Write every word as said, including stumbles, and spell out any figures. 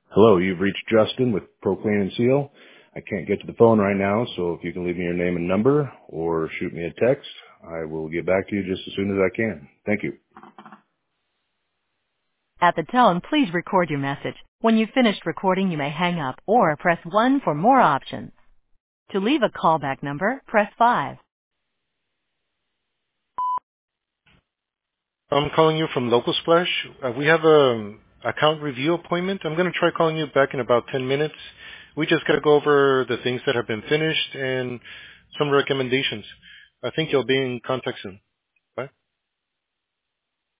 Hello, you've reached Justin with Proclaim and Seal. I can't get to the phone right now, so if you can leave me your name and number or shoot me a text, I will get back to you just as soon as I can. Thank you. At the tone, please record your message. When you've finished recording, you may hang up or press one for more options. To leave a callback number, press five. I'm calling you from Local Splash. Uh, we have a account review appointment. I'm going to try calling you back in about ten minutes. We just got to go over the things that have been finished and some recommendations. I think you'll be in contact soon.